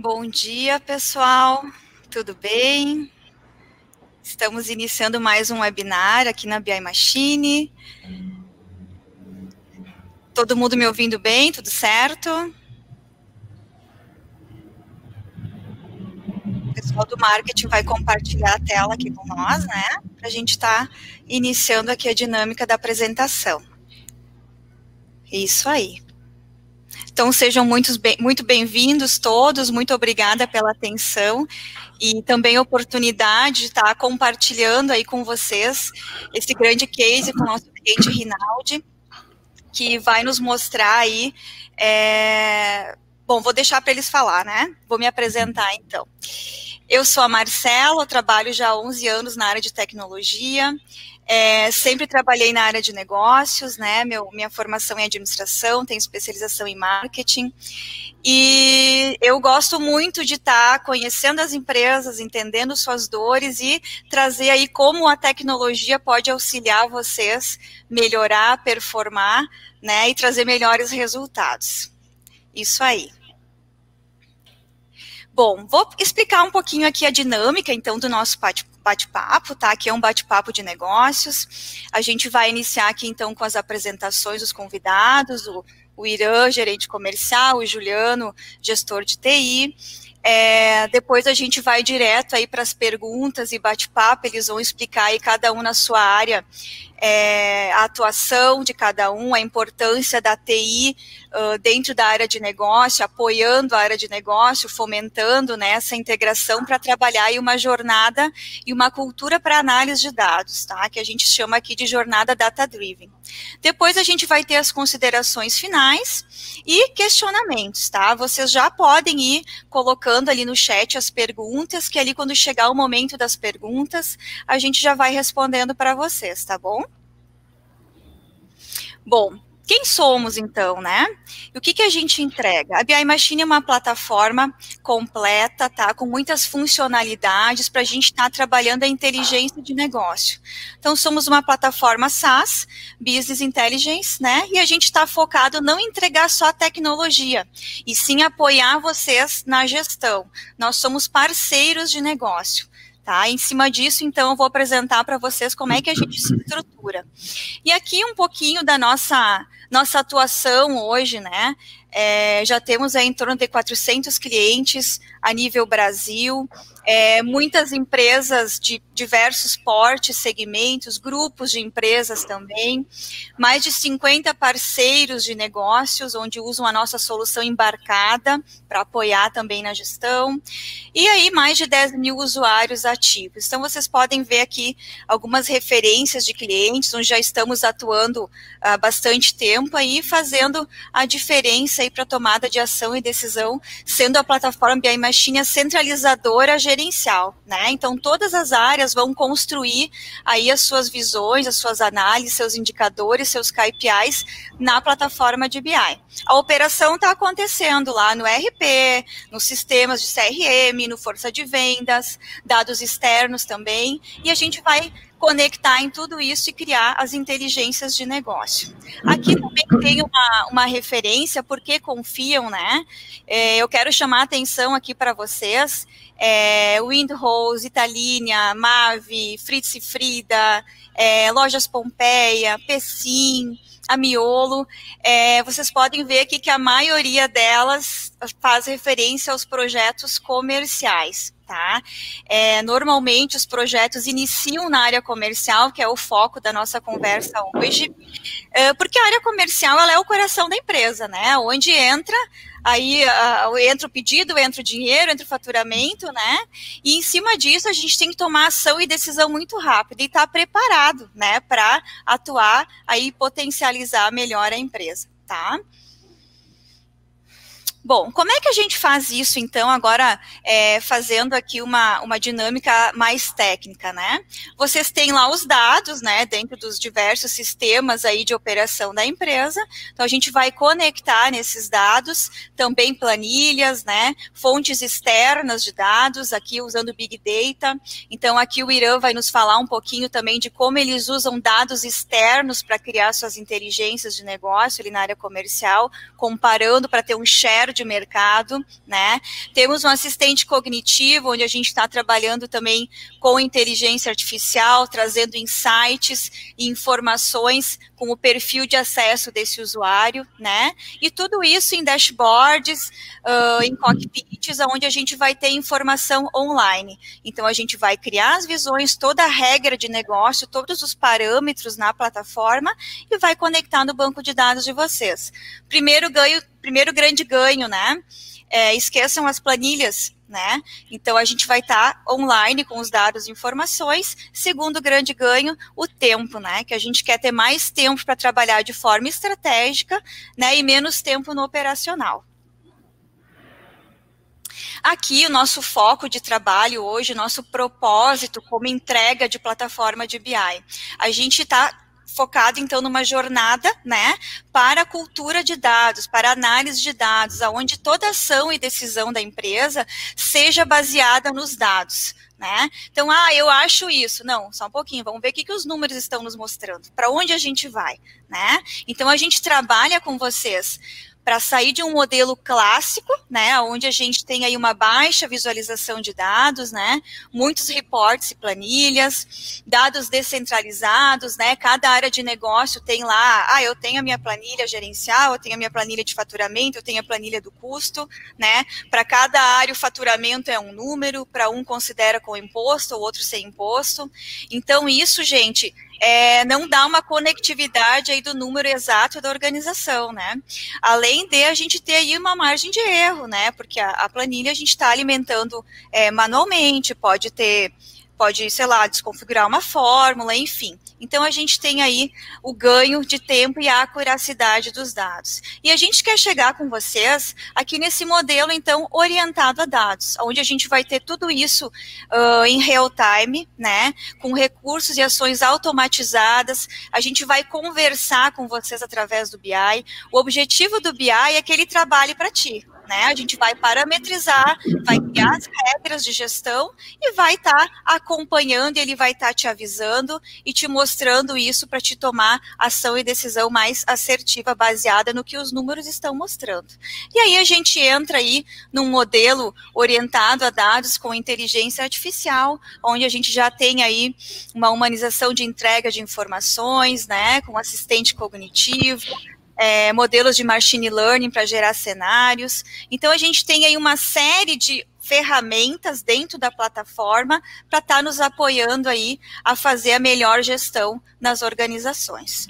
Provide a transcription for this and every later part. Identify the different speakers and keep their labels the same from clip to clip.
Speaker 1: Bom dia, pessoal. Tudo bem? Estamos iniciando mais um webinar aqui na BI Machine. Todo mundo me ouvindo bem? Tudo certo? O pessoal do marketing vai compartilhar a tela aqui com nós, né? Para a gente estar iniciando aqui a dinâmica da apresentação. Isso aí. Então, sejam muito bem-vindos todos, muito obrigada pela atenção e também a oportunidade de estar compartilhando aí com vocês esse grande case com o nosso cliente Rinaldi, que vai nos mostrar aí... Bom, vou deixar para eles falar, né? Vou me apresentar, então. Eu sou a Marcela, eu trabalho já há 11 anos na área de tecnologia, sempre trabalhei na área de negócios, né? Minha formação é em administração, tenho especialização em marketing, e eu gosto muito de estar conhecendo as empresas, entendendo suas dores e trazer aí como a tecnologia pode auxiliar vocês melhorar, performar, né? E trazer melhores resultados. Isso aí. Bom, vou explicar um pouquinho aqui a dinâmica, então, do nosso bate-papo, tá? Aqui é um bate-papo de negócios. A gente vai iniciar aqui, então, com as apresentações dos convidados, o Irã, gerente comercial, o Juliano, gestor de TI. Depois a gente vai direto aí para as perguntas e bate-papo, eles vão explicar aí cada um na sua área, a atuação de cada um, a importância da TI dentro da área de negócio, apoiando a área de negócio, fomentando, né, essa integração para trabalhar aí uma jornada e uma cultura para análise de dados, tá? Que a gente chama aqui de jornada data-driven. Depois a gente vai ter as considerações finais e questionamentos, tá? Vocês já podem ir colocando ali no chat as perguntas, que ali quando chegar o momento das perguntas, a gente já vai respondendo para vocês, tá bom? Bom, quem somos então, né? E o que a gente entrega? A BI Machine é uma plataforma completa, tá? Com muitas funcionalidades para a gente estar trabalhando a inteligência de negócio. Então, somos uma plataforma SaaS, Business Intelligence, né? E a gente está focado não em entregar só a tecnologia, e sim apoiar vocês na gestão. Nós somos parceiros de negócio. Tá? Em cima disso, então, eu vou apresentar para vocês como é que a gente se estrutura. E aqui um pouquinho da nossa atuação hoje, né? Já temos aí em torno de 400 clientes a nível Brasil, muitas empresas de diversos portes, segmentos, grupos de empresas também, mais de 50 parceiros de negócios, onde usam a nossa solução embarcada para apoiar também na gestão, e aí mais de 10 mil usuários ativos. Então, vocês podem ver aqui algumas referências de clientes, onde já estamos atuando há bastante tempo aí, fazendo a diferença aí para a tomada de ação e decisão, sendo a plataforma BI Machine a centralizadora gerencial, né? Então, todas as áreas vão construir aí as suas visões, as suas análises, seus indicadores, seus KPIs na plataforma de BI. A operação está acontecendo lá no RP, nos sistemas de CRM, no força de vendas, dados externos também, e a gente vai conectar em tudo isso e criar as inteligências de negócio. Aqui também tem uma referência, porque confiam, né? Eu quero chamar a atenção aqui para vocês, Windrose, Italínia, Mavi, Fritz e Frida, Lojas Pompeia, Pessim, a Miolo, vocês podem ver aqui que a maioria delas faz referência aos projetos comerciais. Tá? Normalmente os projetos iniciam na área comercial, que é o foco da nossa conversa hoje, porque a área comercial ela é o coração da empresa, né? Onde entra o pedido, entra o dinheiro, entra o faturamento, né? E em cima disso a gente tem que tomar ação e decisão muito rápida e estar preparado, né? Para atuar aí e potencializar melhor a empresa, tá? Bom, como é que a gente faz isso, então, agora fazendo aqui uma dinâmica mais técnica, né? Vocês têm lá os dados, né, dentro dos diversos sistemas aí de operação da empresa, então a gente vai conectar nesses dados também planilhas, né, fontes externas de dados, aqui usando Big Data, então aqui o Irã vai nos falar um pouquinho também de como eles usam dados externos para criar suas inteligências de negócio ali na área comercial, comparando para ter um share share de mercado, né? Temos um assistente cognitivo, onde a gente está trabalhando também com inteligência artificial, trazendo insights e informações com o perfil de acesso desse usuário, né? E tudo isso em dashboards, em cockpits, onde a gente vai ter informação online. Então, a gente vai criar as visões, toda a regra de negócio, todos os parâmetros na plataforma e vai conectar no banco de dados de vocês. Primeiro grande ganho, né? Esqueçam as planilhas, né? Então, a gente vai estar online com os dados e informações. Segundo grande ganho, o tempo, né? Que a gente quer ter mais tempo para trabalhar de forma estratégica, né? E menos tempo no operacional. Aqui, o nosso foco de trabalho hoje, nosso propósito como entrega de plataforma de BI. A gente está focado, então, numa jornada, né, para a cultura de dados, para a análise de dados, onde toda ação e decisão da empresa seja baseada nos dados, né? Então, eu acho isso. Não, só um pouquinho, vamos ver o que os números estão nos mostrando, para onde a gente vai, né? Então, a gente trabalha com vocês para sair de um modelo clássico, né, onde a gente tem aí uma baixa visualização de dados, né, muitos reportes e planilhas, dados descentralizados, né, cada área de negócio tem lá, eu tenho a minha planilha gerencial, eu tenho a minha planilha de faturamento, eu tenho a planilha do custo, né, para cada área o faturamento é um número, para um considera com imposto, o outro sem imposto. Então, isso, gente, não dá uma conectividade aí do número exato da organização, né? Além de a gente ter aí uma margem de erro, né? Porque a planilha a gente está alimentando manualmente, pode, sei lá, desconfigurar uma fórmula, enfim. Então, a gente tem aí o ganho de tempo e a acuracidade dos dados. E a gente quer chegar com vocês aqui nesse modelo, então, orientado a dados, onde a gente vai ter tudo isso em real time, né, com recursos e ações automatizadas. A gente vai conversar com vocês através do BI. O objetivo do BI é que ele trabalhe para ti, né? A gente vai parametrizar, vai criar as regras de gestão e vai estar acompanhando, ele vai estar te avisando e te mostrando isso para te tomar ação e decisão mais assertiva, baseada no que os números estão mostrando. E aí a gente entra aí num modelo orientado a dados com inteligência artificial, onde a gente já tem aí uma humanização de entrega de informações, né, com assistente cognitivo, modelos de machine learning para gerar cenários. Então, a gente tem aí uma série de ferramentas dentro da plataforma para estar nos apoiando aí a fazer a melhor gestão nas organizações.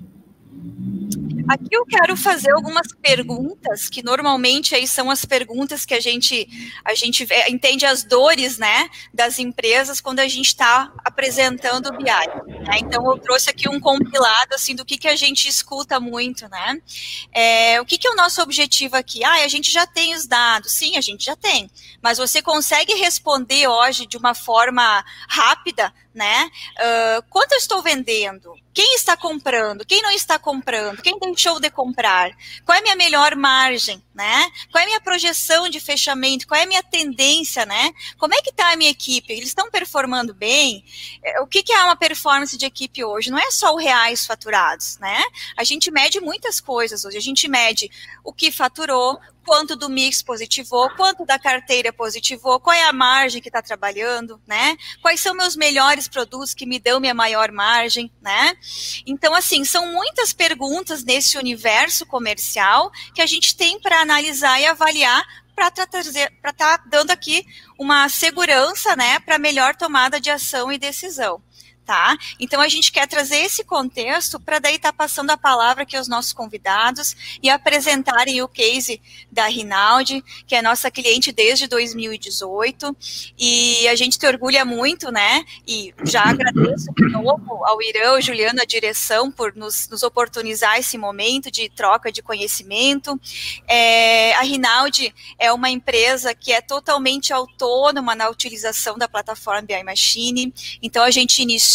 Speaker 1: Aqui eu quero fazer algumas perguntas, que normalmente aí são as perguntas que a gente entende as dores, né, das empresas quando a gente está apresentando o BI. Né? Então, eu trouxe aqui um compilado, assim, do que a gente escuta muito, né? O que é o nosso objetivo aqui? A gente já tem os dados. Sim, a gente já tem. Mas você consegue responder hoje de uma forma rápida, né? Quanto eu estou vendendo? Quem está comprando? Quem não está comprando? Quem deixou de comprar? Qual é a minha melhor margem, né? Qual é a minha projeção de fechamento? Qual é a minha tendência, né? Como é que está a minha equipe? Eles estão performando bem? O que é uma performance de equipe hoje? Não é só o reais faturados, né? A gente mede muitas coisas hoje. A gente mede o que faturou, quanto do mix positivou, quanto da carteira positivou, qual é a margem que está trabalhando, né? Quais são meus melhores produtos que me dão minha maior margem, né? Então, assim, são muitas perguntas nesse universo comercial que a gente tem para analisar e avaliar para estar dando aqui uma segurança, né, para melhor tomada de ação e decisão. Tá? Então, a gente quer trazer esse contexto para daí estar passando a palavra aqui aos nossos convidados e apresentarem o case da Rinaldi, que é nossa cliente desde 2018, e a gente se orgulha muito, né, e já agradeço de novo ao Irã, ao Juliano, a direção, por nos oportunizar esse momento de troca de conhecimento. A Rinaldi é uma empresa que é totalmente autônoma na utilização da plataforma BI Machine, então a gente iniciou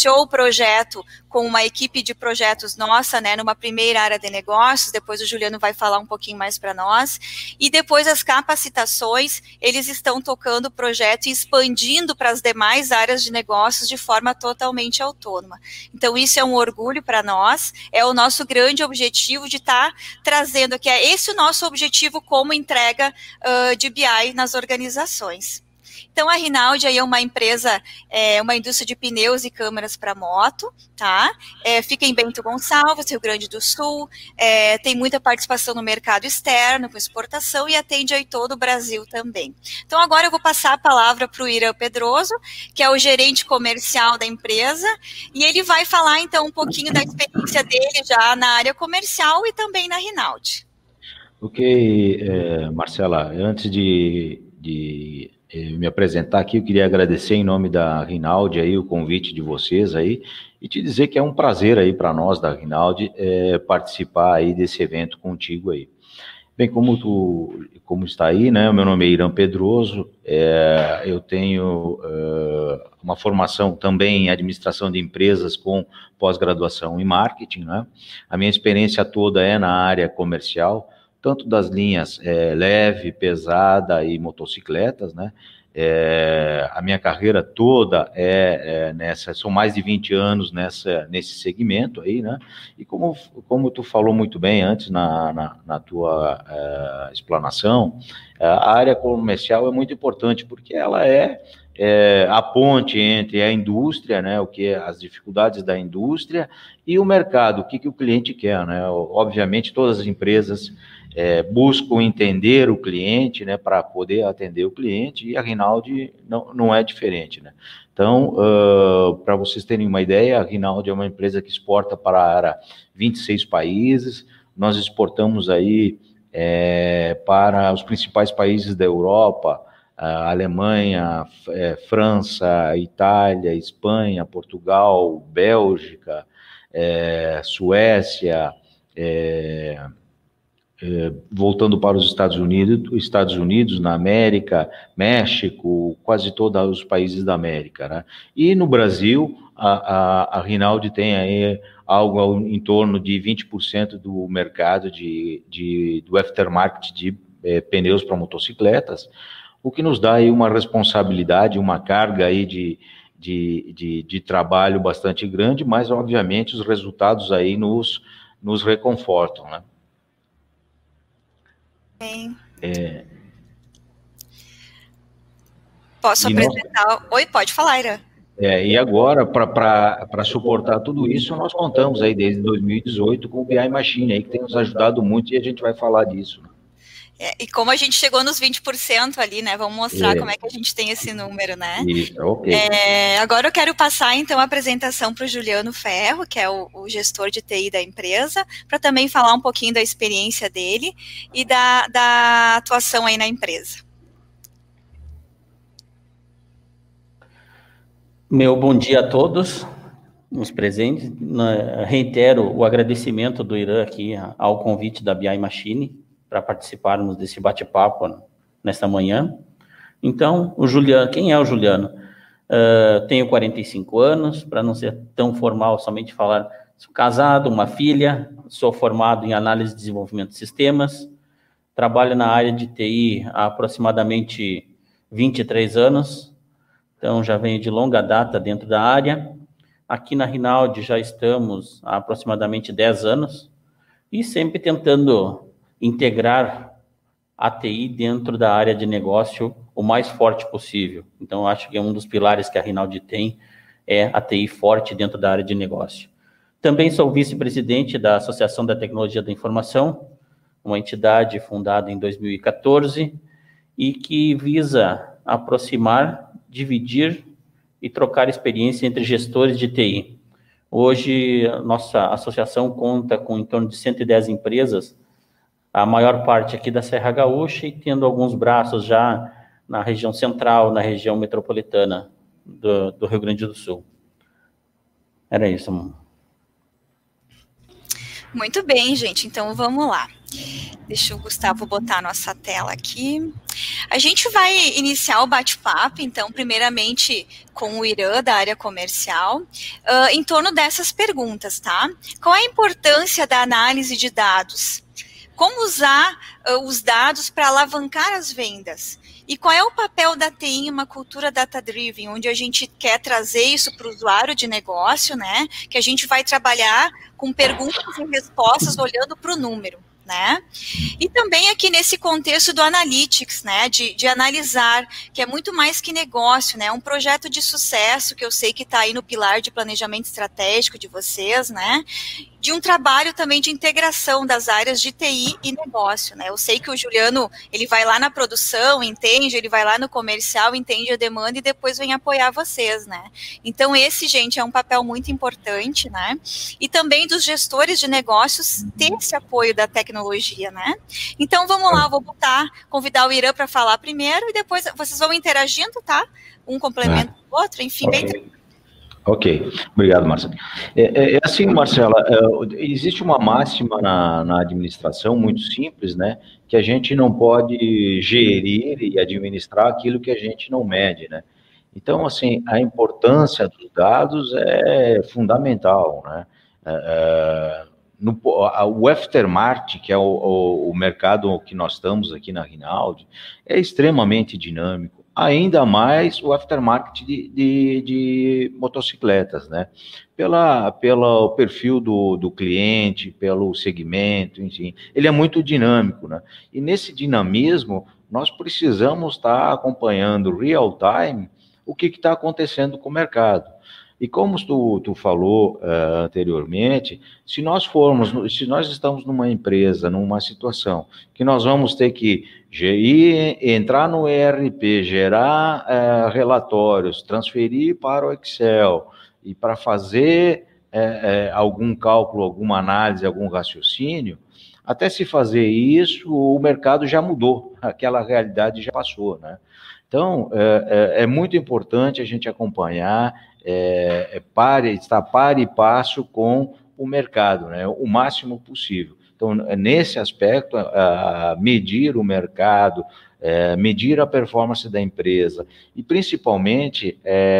Speaker 1: iniciou o projeto com uma equipe de projetos nossa, né, numa primeira área de negócios, depois o Juliano vai falar um pouquinho mais para nós, e depois as capacitações, eles estão tocando o projeto e expandindo para as demais áreas de negócios de forma totalmente autônoma. Então, isso é um orgulho para nós, é o nosso grande objetivo de estar trazendo, que é esse o nosso objetivo como entrega de BI nas organizações. Então, a Rinaldi aí é uma empresa, uma indústria de pneus e câmeras para moto, tá? Fica em Bento Gonçalves, Rio Grande do Sul, tem muita participação no mercado externo, com exportação, e atende aí todo o Brasil também. Então, agora eu vou passar a palavra para o Irã Pedroso, que é o gerente comercial da empresa, e ele vai falar, então, um pouquinho da experiência dele já na área comercial e também na Rinaldi.
Speaker 2: Ok, Marcela, antes de me apresentar aqui, eu queria agradecer em nome da Rinaldi aí o convite de vocês aí e te dizer que é um prazer aí para nós da Rinaldi participar aí desse evento contigo aí. Bem, como está aí, né? O meu nome é Irã Pedroso, eu tenho uma formação também em administração de empresas com pós-graduação em marketing, né? A minha experiência toda é na área comercial, tanto das linhas leve, pesada e motocicletas, né? A minha carreira toda são mais de 20 anos nesse segmento aí, né? E como tu falou muito bem antes na tua explanação, a área comercial é muito importante porque ela é a ponte entre a indústria, né? As dificuldades da indústria e o mercado, o que o cliente quer, né? Obviamente todas as empresas buscam entender o cliente, né, para poder atender o cliente, e a Rinaldi não é diferente, né? Então, para vocês terem uma ideia, a Rinaldi é uma empresa que exporta para 26 países, nós exportamos aí para os principais países da Europa, Alemanha, França, Itália, Espanha, Portugal, Bélgica, Suécia, voltando para os Estados Unidos, na América, México, quase todos os países da América, né? E no Brasil, a Rinaldi tem aí algo em torno de 20% do mercado do aftermarket de pneus para motocicletas, o que nos dá aí uma responsabilidade, uma carga aí de trabalho bastante grande, mas obviamente os resultados aí nos reconfortam, né?
Speaker 1: Posso apresentar? Oi, pode falar, Irã.
Speaker 2: E agora, para suportar tudo isso, nós contamos aí desde 2018 com o BI Machine, aí, que tem nos ajudado muito, e a gente vai falar disso, né?
Speaker 1: E como a gente chegou nos 20% ali, né? Vamos mostrar como é que a gente tem esse número, né?
Speaker 2: Isso, ok.
Speaker 1: Agora eu quero passar, então, a apresentação para o Juliano Ferro, que é o gestor de TI da empresa, para também falar um pouquinho da experiência dele e da atuação aí na empresa.
Speaker 3: Meu bom dia a todos os presentes. Reitero o agradecimento do Irã aqui ao convite da BI Machine para participarmos desse bate-papo nesta manhã. Então, o Juliano, quem é o Juliano? Tenho 45 anos, para não ser tão formal, somente falar, sou casado, uma filha, sou formado em análise e desenvolvimento de sistemas, trabalho na área de TI há aproximadamente 23 anos, então já venho de longa data dentro da área. Aqui na Rinaldi já estamos há aproximadamente 10 anos, e sempre tentando integrar a TI dentro da área de negócio o mais forte possível. Então, acho que um dos pilares que a Rinaldi tem é a TI forte dentro da área de negócio. Também sou vice-presidente da Associação da Tecnologia da Informação, uma entidade fundada em 2014 e que visa aproximar, dividir e trocar experiência entre gestores de TI. Hoje, nossa associação conta com em torno de 110 empresas, a maior parte aqui da Serra Gaúcha, e tendo alguns braços já na região central, na região metropolitana do Rio Grande do Sul. Era isso, amor.
Speaker 1: Muito bem, gente. Então, vamos lá. Deixa o Gustavo botar a nossa tela aqui. A gente vai iniciar o bate-papo, então, primeiramente com o Irã, da área comercial, em torno dessas perguntas, tá? Qual a importância da análise de dados? Como usar os dados para alavancar as vendas? E qual é o papel da TI em uma cultura data-driven, onde a gente quer trazer isso para o usuário de negócio, né? Que a gente vai trabalhar com perguntas e respostas olhando para o número, né? E também aqui nesse contexto do analytics, né? De analisar, que é muito mais que negócio, né? Um projeto de sucesso que eu sei que está aí no pilar de planejamento estratégico de vocês, né? De um trabalho também de integração das áreas de TI e negócio, né? Eu sei que o Juliano, ele vai lá na produção, entende, ele vai lá no comercial, entende a demanda e depois vem apoiar vocês, né? Então esse, gente, é um papel muito importante, né? E também dos gestores de negócios ter esse apoio da tecnologia, né? Então vamos lá, eu vou convidar o Irã para falar primeiro e depois vocês vão interagindo, tá? Um complementa o outro, enfim, bem tranquilo.
Speaker 2: Ok, obrigado, Marcelo. Assim, Marcela, existe uma máxima na administração muito simples, né, que a gente não pode gerir e administrar aquilo que a gente não mede, né. Então, assim, a importância dos dados é fundamental, né. O aftermarket, que é o mercado que nós estamos aqui na Rinaldi, é extremamente dinâmico. Ainda mais o aftermarket de motocicletas, né? Pelo perfil do cliente, pelo segmento, enfim. Ele é muito dinâmico, né? E nesse dinamismo, nós precisamos estar acompanhando real time o que está acontecendo com o mercado. E como tu falou anteriormente, se nós estamos numa empresa, numa situação que nós vamos ter que entrar no ERP, gerar relatórios, transferir para o Excel e para fazer algum cálculo, alguma análise, algum raciocínio, até se fazer isso, o mercado já mudou, aquela realidade já passou, né? Então, é muito importante a gente acompanhar, estar par e passo com o mercado, né? O máximo possível. Então, nesse aspecto, medir o mercado, medir a performance da empresa e, principalmente,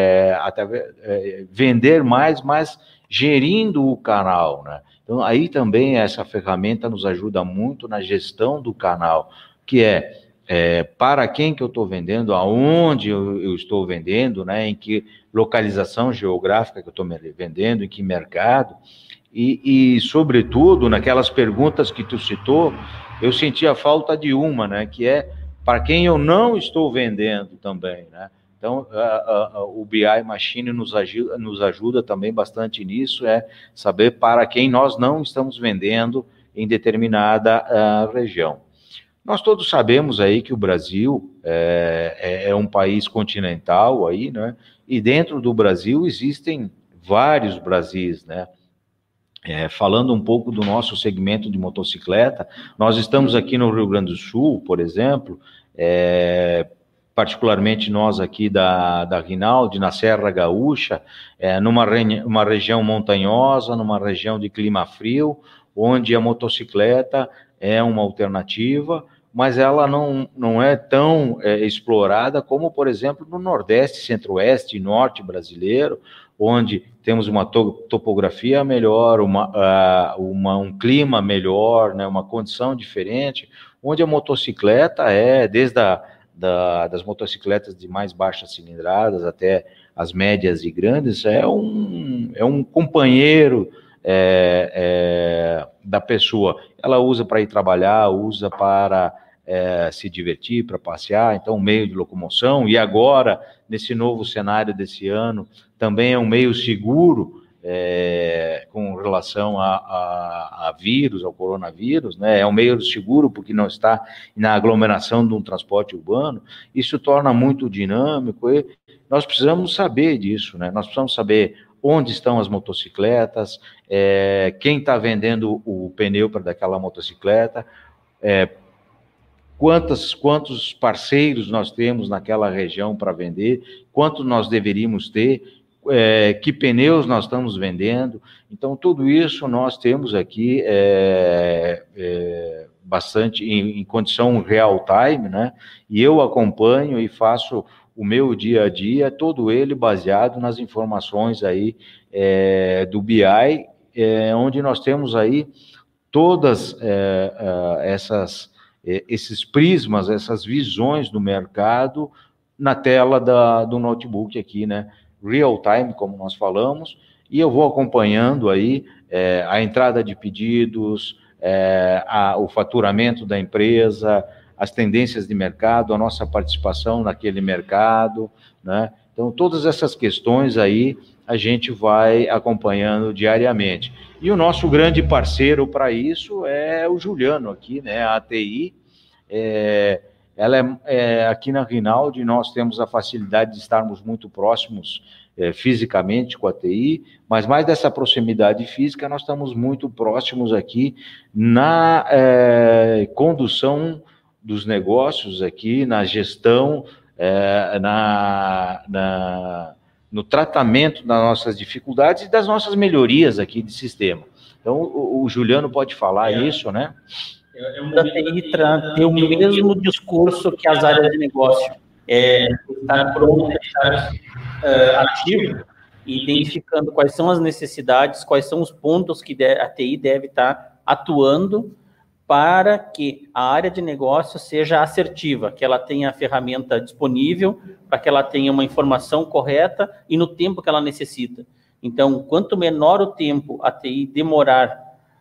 Speaker 2: vender mais, mas gerindo o canal, né? Então, aí também essa ferramenta nos ajuda muito na gestão do canal, que para quem que eu estou vendendo, aonde eu estou vendendo, né? Em que localização geográfica que eu estou vendendo, em que mercado. E, sobretudo, naquelas perguntas que tu citou, eu senti a falta de uma, né? Que é para quem eu não estou vendendo também, né? Então, o BI Machine nos ajuda também bastante nisso, saber para quem nós não estamos vendendo em determinada região. Nós todos sabemos aí que o Brasil é um país continental aí, né? E dentro do Brasil existem vários Brasis, né? Falando um pouco do nosso segmento de motocicleta, nós estamos aqui no Rio Grande do Sul, por exemplo, particularmente nós aqui da Rinaldi, na Serra Gaúcha, numa região montanhosa, numa região de clima frio, onde a motocicleta é uma alternativa, mas ela não é tão explorada como, por exemplo, no Nordeste, Centro-Oeste e Norte brasileiro, onde temos uma topografia melhor, um clima melhor, né, uma condição diferente, onde a motocicleta desde das motocicletas de mais baixas cilindradas até as médias e grandes, é um companheiro da pessoa. Ela usa para ir trabalhar, usa para se divertir, para passear, então um meio de locomoção, e agora, nesse novo cenário desse ano, também é um meio seguro com relação a vírus, ao coronavírus, né? É um meio seguro porque não está na aglomeração de um transporte urbano. Isso torna muito dinâmico e nós precisamos saber disso, né? Nós precisamos saber onde estão as motocicletas, quem está vendendo o pneu para daquela motocicleta, quantos parceiros nós temos naquela região para vender, quanto nós deveríamos ter, que pneus nós estamos vendendo. Então, tudo isso nós temos aqui bastante em condição real time, né? E eu acompanho e faço o meu dia a dia, todo ele baseado nas informações aí do BI, onde nós temos aí todas esses prismas, essas visões do mercado na tela do notebook aqui, né? Real time, como nós falamos, e eu vou acompanhando aí a entrada de pedidos, o faturamento da empresa, as tendências de mercado, a nossa participação naquele mercado, né? Então, todas essas questões aí a gente vai acompanhando diariamente. E o nosso grande parceiro para isso é o Juliano aqui, né? A ATI, ela aqui na Rinaldi, nós temos a facilidade de estarmos muito próximos fisicamente com a TI, mas mais dessa proximidade física, nós estamos muito próximos aqui na condução dos negócios aqui, na gestão, no tratamento das nossas dificuldades e das nossas melhorias aqui de sistema. Então, o Juliano pode falar isso, né?
Speaker 3: Da TI ter o mesmo discurso que as áreas de negócio, estar pronto, estar ativo, identificando quais são as necessidades, quais são os pontos que a TI deve estar atuando para que a área de negócio seja assertiva, que ela tenha a ferramenta disponível, para que ela tenha uma informação correta e no tempo que ela necessita. Então, quanto menor o tempo a TI demorar,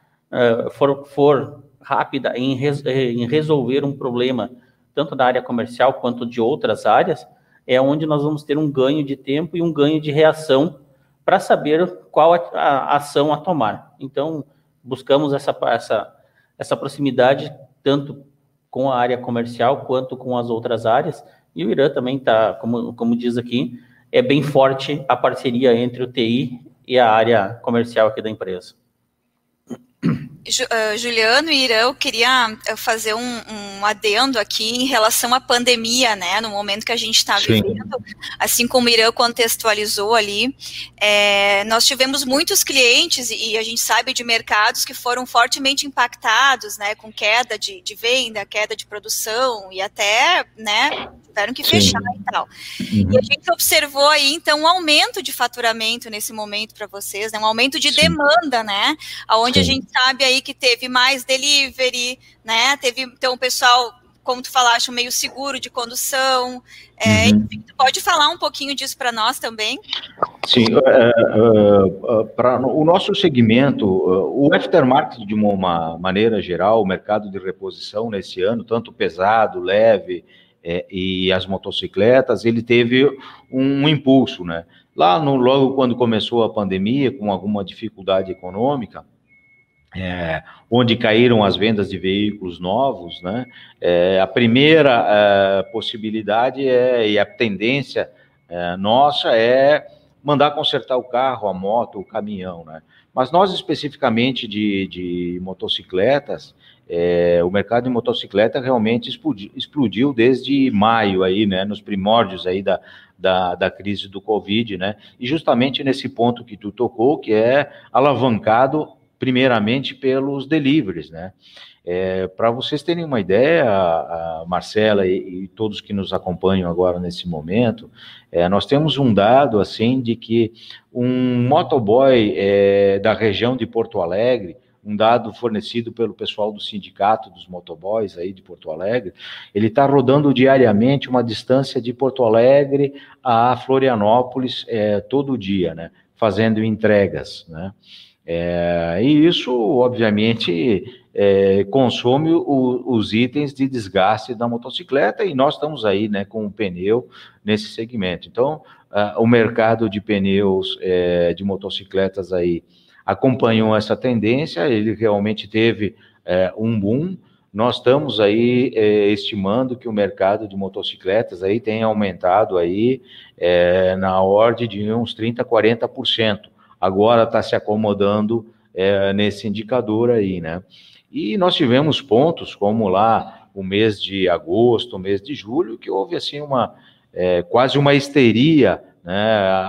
Speaker 3: for rápida em resolver um problema, tanto da área comercial quanto de outras áreas, é onde nós vamos ter um ganho de tempo e um ganho de reação para saber qual a ação a tomar. Então, buscamos essa proximidade tanto com a área comercial quanto com as outras áreas, e o Irã também está, como diz aqui, é bem forte a parceria entre o TI e a área comercial aqui da empresa.
Speaker 1: Juliano e Irã, eu queria fazer um adendo aqui em relação à pandemia, né, no momento que a gente está vivendo, assim como o Irã contextualizou ali, nós tivemos muitos clientes, e a gente sabe de mercados que foram fortemente impactados, né, com queda de venda, queda de produção, e até, né, tiveram que fechar e tal. E a gente observou aí, então, um aumento de faturamento nesse momento para vocês, né, um aumento de demanda, né, onde a gente sabe aí que teve mais delivery, né, teve, então, o pessoal, como tu falaste, meio seguro de condução, enfim, tu pode falar um pouquinho disso para nós também?
Speaker 2: Sim, para o nosso segmento, o aftermarket, de uma maneira geral, o mercado de reposição nesse ano, tanto pesado, leve, e as motocicletas, ele teve um impulso, né? Logo quando começou a pandemia, com alguma dificuldade econômica, onde caíram as vendas de veículos novos, né? A primeira possibilidade e a tendência nossa é mandar consertar o carro, a moto, o caminhão, né? Mas nós, especificamente de motocicletas, o mercado de motocicleta realmente explodiu desde maio, aí, né, nos primórdios aí da crise do Covid, né? E justamente nesse ponto que tu tocou, que é alavancado primeiramente pelos deliveries, né? Para vocês terem uma ideia, a Marcela e todos que nos acompanham agora nesse momento, nós temos um dado assim de que um motoboy da região de Porto Alegre, um dado fornecido pelo pessoal do sindicato dos motoboys aí de Porto Alegre, ele está rodando diariamente uma distância de Porto Alegre a Florianópolis todo dia, né? Fazendo entregas, né? E isso, obviamente, consome os itens de desgaste da motocicleta, e nós estamos aí, né, com o pneu nesse segmento. Então, o mercado de pneus de motocicletas aí acompanhou essa tendência, ele realmente teve um boom. Nós estamos aí estimando que o mercado de motocicletas aí tem aumentado aí na ordem de uns 30%, 40%. Agora está se acomodando nesse indicador aí, né? E nós tivemos pontos, como lá o mês de agosto, o mês de julho, que houve assim quase uma histeria, né?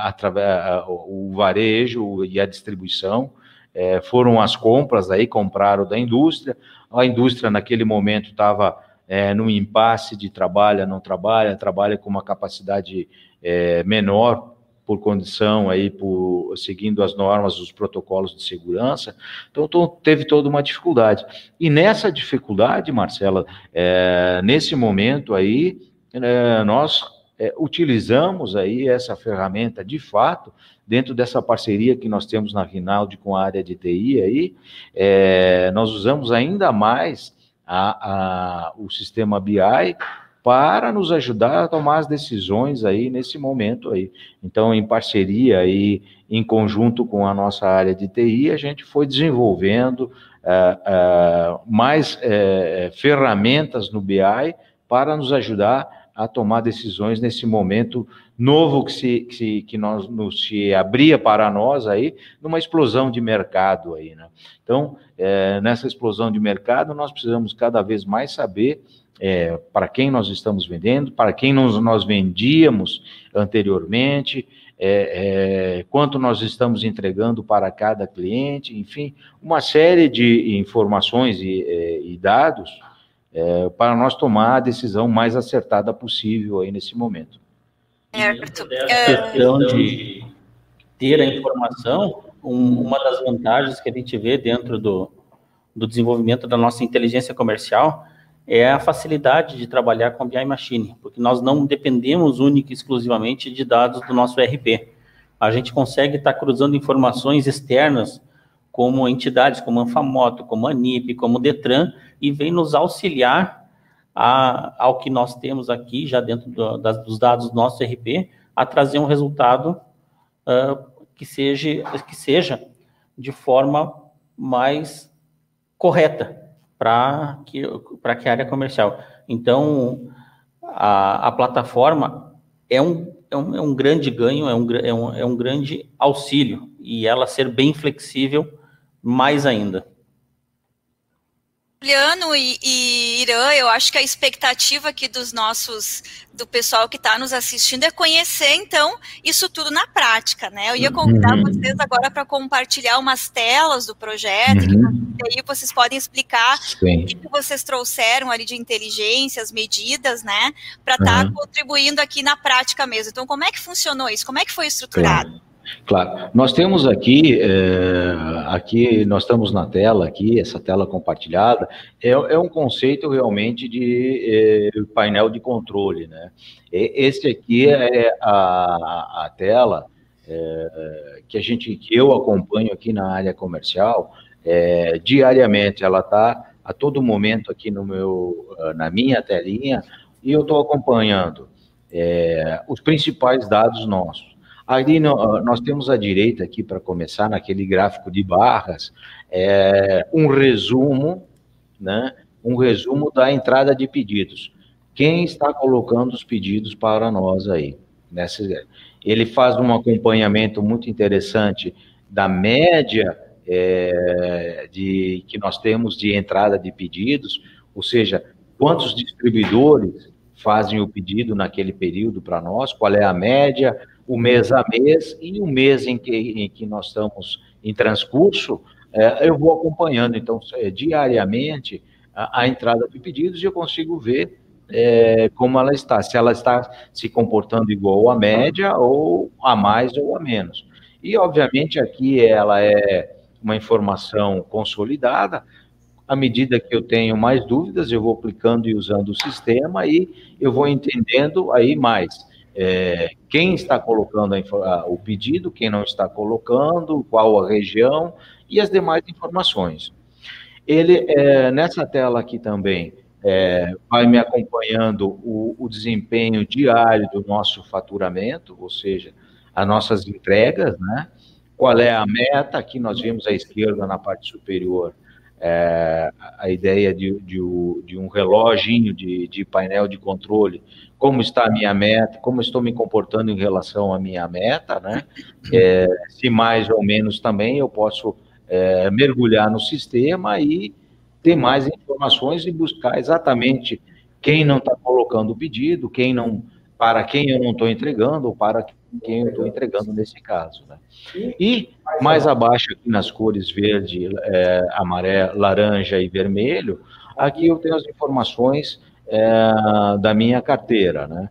Speaker 2: O varejo e a distribuição foram as compras aí, compraram da indústria, a indústria naquele momento estava num impasse de não trabalha com uma capacidade menor por condição aí, seguindo as normas, os protocolos de segurança, então teve toda uma dificuldade. E nessa dificuldade, Marcela, nesse momento aí, nós utilizamos aí essa ferramenta de fato, dentro dessa parceria que nós temos na Rinaldi com a área de TI aí, nós usamos ainda mais o sistema BI para nos ajudar a tomar as decisões aí nesse momento aí. Então, em parceria aí, em conjunto com a nossa área de TI, a gente foi desenvolvendo mais ferramentas no BI para nos ajudar a tomar decisões nesse momento novo que nos se abria para nós aí, numa explosão de mercado aí, né? Então, nessa explosão de mercado, nós precisamos cada vez mais saber para quem nós estamos vendendo, para quem nós vendíamos anteriormente, quanto nós estamos entregando para cada cliente, enfim, uma série de informações e dados para nós tomar a decisão mais acertada possível aí nesse momento.
Speaker 3: Certo. A questão de ter a informação, uma das vantagens que a gente vê dentro do desenvolvimento da nossa inteligência comercial é a facilidade de trabalhar com a BI Machine, porque nós não dependemos única e exclusivamente de dados do nosso ERP. A gente consegue estar cruzando informações externas, como entidades como a Anfamoto, como a ANIP, como o Detran, e vem nos auxiliar ao que nós temos aqui, já dentro dos dados do nosso ERP, a trazer um resultado que seja de forma mais correta para que a área comercial. Então, a plataforma é um grande ganho, é um grande auxílio, e ela ser bem flexível mais ainda.
Speaker 1: Juliano e Irã, eu acho que a expectativa aqui do pessoal que está nos assistindo é conhecer, então, isso tudo na prática, né? Eu ia convidar vocês agora para compartilhar umas telas do projeto, e aí vocês podem explicar o que vocês trouxeram ali de inteligência, as medidas, né? Para estar contribuindo aqui na prática mesmo. Então, como é que funcionou isso? Como é que foi estruturado?
Speaker 2: Claro, nós temos aqui nós estamos na tela aqui, essa tela compartilhada, é um conceito realmente de painel de controle, né? Esse aqui é a tela que eu acompanho aqui na área comercial, diariamente, ela está a todo momento aqui na minha telinha, e eu estou acompanhando os principais dados nossos. Ali nós temos à direita aqui, para começar, naquele gráfico de barras, um resumo, né? Um resumo da entrada de pedidos. Quem está colocando os pedidos para nós aí? Ele faz um acompanhamento muito interessante da média que nós temos de entrada de pedidos, ou seja, quantos distribuidores fazem o pedido naquele período para nós, qual é a média, o mês a mês, e o mês em que nós estamos em transcurso, eu vou acompanhando, então, diariamente, a entrada de pedidos, e eu consigo ver como ela está, se ela está se comportando igual à média, ou a mais ou a menos. E, obviamente, aqui ela é uma informação consolidada. À medida que eu tenho mais dúvidas, eu vou aplicando e usando o sistema, e eu vou entendendo aí mais quem está colocando o pedido, quem não está colocando, qual a região e as demais informações. Ele, nessa tela aqui também, vai me acompanhando o desempenho diário do nosso faturamento, ou seja, as nossas entregas, né? Qual é a meta? Aqui nós vemos à esquerda, na parte superior, a ideia de um reloginho de painel de controle, como está a minha meta, como estou me comportando em relação à minha meta, né? Se mais ou menos também eu posso mergulhar no sistema e ter mais informações e buscar exatamente quem não está colocando o pedido, quem não para quem eu não estou entregando ou para quem eu estou entregando nesse caso, né? E mais abaixo aqui nas cores verde, amarelo, laranja e vermelho, aqui eu tenho as informações da minha carteira, né?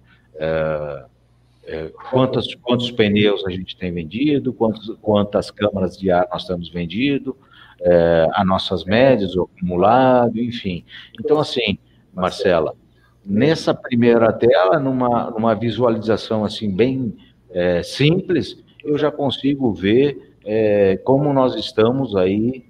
Speaker 2: Quantos pneus a gente tem vendido, quantas câmaras de ar nós temos vendido, as nossas médias, o acumulado, enfim. Então, assim, Marcela, nessa primeira tela, numa visualização assim bem simples, eu já consigo ver como nós estamos aí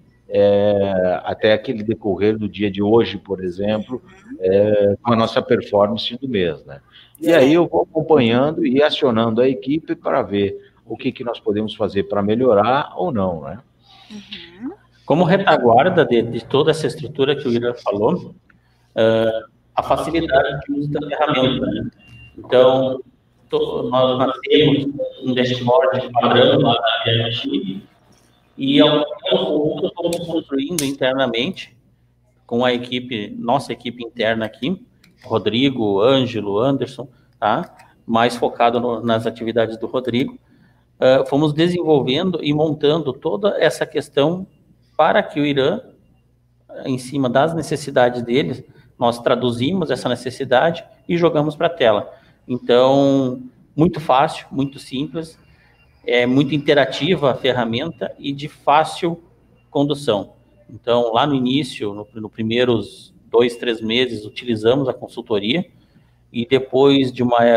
Speaker 2: até aquele decorrer do dia de hoje, por exemplo, com a nossa performance do mês, né? E aí eu vou acompanhando e acionando a equipe para ver o que nós podemos fazer para melhorar ou não, né?
Speaker 3: Como retaguarda de toda essa estrutura que o Irã falou, a facilidade de uso da ferramenta, né? Então, nós temos um dashboard padrão lá na BI Machine e aos poucos estamos construindo internamente com a equipe, nossa equipe interna aqui, Rodrigo, Ângelo, Anderson, tá? Mais focado nas atividades do Rodrigo. Fomos desenvolvendo e montando toda essa questão para que o Irã, em cima das necessidades deles, nós traduzimos essa necessidade e jogamos para a tela. Então, muito fácil, muito simples, muito interativa a ferramenta e de fácil condução. Então, lá no início, nos primeiros 2, 3 meses, utilizamos a consultoria e depois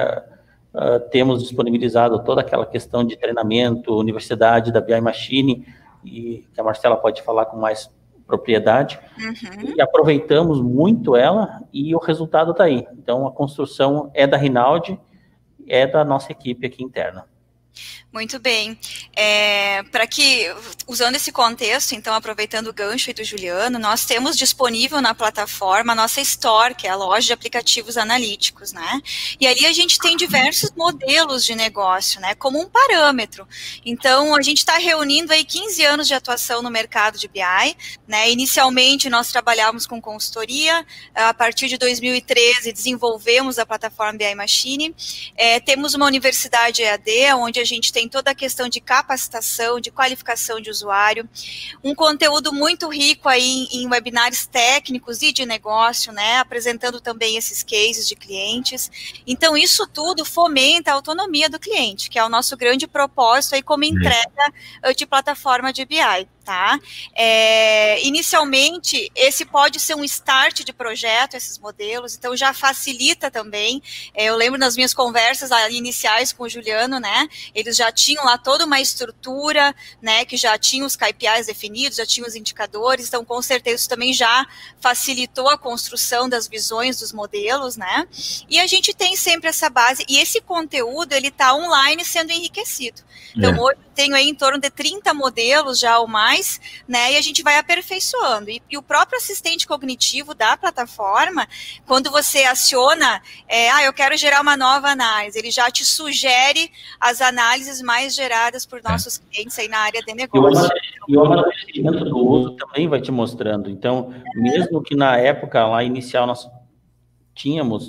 Speaker 3: temos disponibilizado toda aquela questão de treinamento, universidade da BI Machine, e que a Marcela pode falar com mais propriedade, e aproveitamos muito ela e o resultado está aí. Então, a construção é da Rinaldi, é da nossa equipe aqui interna.
Speaker 1: Muito bem. Para que, usando esse contexto, então, aproveitando o gancho aí do Juliano, nós temos disponível na plataforma a nossa Store, que é a loja de aplicativos analíticos, né? E ali a gente tem diversos modelos de negócio, né? Como um parâmetro. Então, a gente está reunindo aí 15 anos de atuação no mercado de BI, né? Inicialmente, nós trabalhávamos com consultoria, a partir de 2013, desenvolvemos a plataforma BI Machine, temos uma universidade EAD, onde a gente tem toda a questão de capacitação, de qualificação de usuário, um conteúdo muito rico aí em webinários técnicos e de negócio, né, apresentando também esses cases de clientes. Então, isso tudo fomenta a autonomia do cliente, que é o nosso grande propósito aí como entrega de plataforma de BI. Tá? Inicialmente, esse pode ser um start de projeto, esses modelos, então já facilita também. Eu lembro nas minhas conversas iniciais com o Juliano, né? Eles já tinham lá toda uma estrutura, né? Que já tinha os KPIs definidos, já tinha os indicadores, então com certeza isso também já facilitou a construção das visões dos modelos, né? E a gente tem sempre essa base, e esse conteúdo, ele está online sendo enriquecido. Então, hoje eu tenho aí em torno de 30 modelos já ou mais, né, e a gente vai aperfeiçoando. E o próprio assistente cognitivo da plataforma, quando você aciona, eu quero gerar uma nova análise, ele já te sugere as análises mais geradas por nossos clientes aí na área de negócio.
Speaker 3: E o amadurecimento do uso também vai te mostrando. Então, mesmo que na época lá inicial nós tínhamos